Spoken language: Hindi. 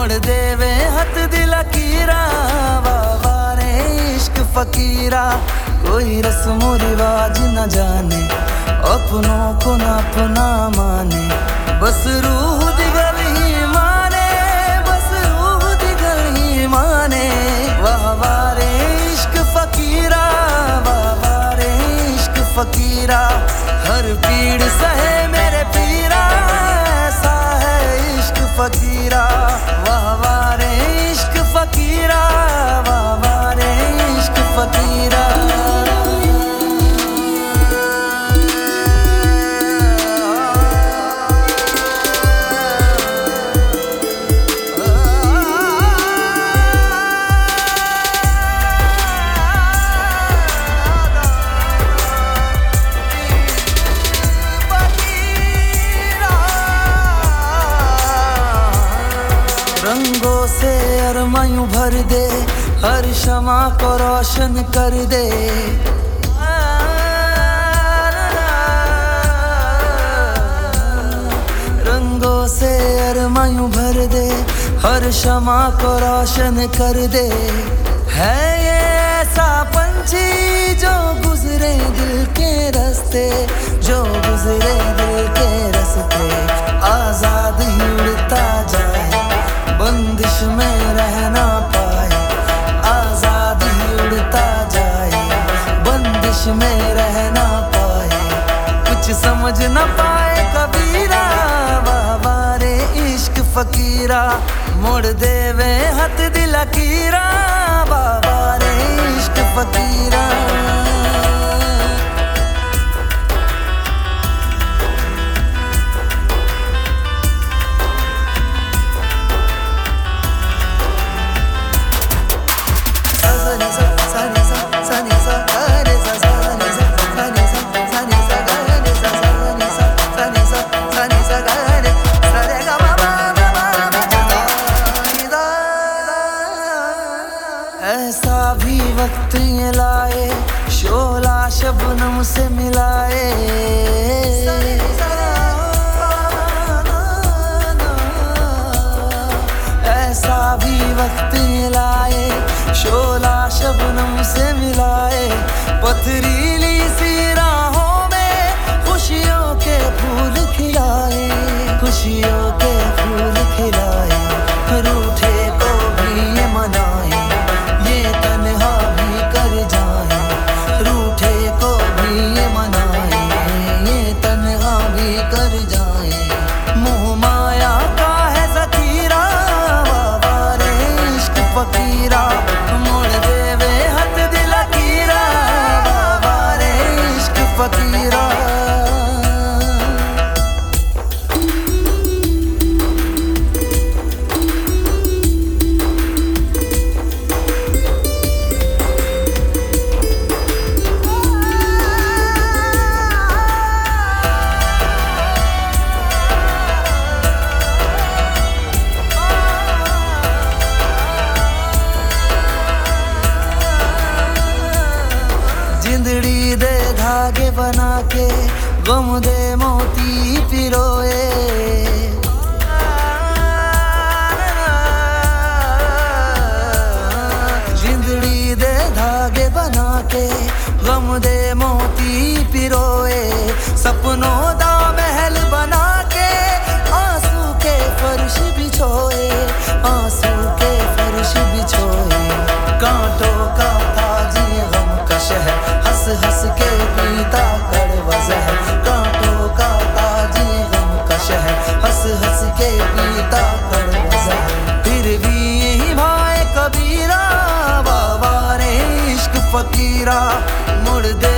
मुड़ देवे हथ दिल कीरा वारे इश्क फकीरा कोई रस्म रिवाज न जाने अपनों को ना अपना माने बस रूह दी गल ही माने बस रूह दी गल ही माने वाह वारे इश्क फकीरा वाह वारे इश्क फकीरा हर पीड़ सहे मेरे पीरा ऐसा है इश्क फकीरा वाह वारे इश्क फकीरा वाह वारे इश्क फकीरा रंगों से अरमायूं भर दे हर शमा को रोशन कर दे रंगों से अरमायूं भर दे हर शमा को रोशन कर दे है ये ऐसा पंछी जो गुजरे दिल के रास्ते जो गुजरे दिल के रास्ते आजाद ही उड़ता जाए बंदिश में रह ना पाए आजाद ही उड़ता जाए बंदिश में रह ना पाए कुछ समझ ना पाए कबीरा वाह वारे इश्क फकीरा मोड़ देवे हथ दिल कीरा वाह वारे इश्क फकीरा ऐसा भी वक्त ये लाए शोला शबनम से मिलाए ऐसा भी वक्त ये लाए शोला शबनम से मिलाए पथरीली सी राहों में खुशियों के फूल खिलाए खुशियों के फूल खिलाए रूठे को भी ये मनाए ये तन्हा भी कर जाए रूठे को भी ये मनाए ये तन्हा भी कर जाए मोह माया का है ज़खीरा वारे इश्क फकीरा मोड़ देवे हथ दिल कीरा वारे इश्क फकीरा जिंदड़ी दे धागे बना के गम दे मोती पिरोए जिंदड़ी दे धागे बना के गम दे मोती पिरोए सपनों दा महल बना के आंसू के फर्श बिछोए आंसू के फर्श बिछोए कांटों का ताज ये गम का शहर हंस हंस के पीता कड़वा जहर कांटों का ताज ये गम का शहर हंस हंस के पीता कड़वा जहर फिर भी यही भाई कबीरा वारे इश्क फकीरा मुड़ दे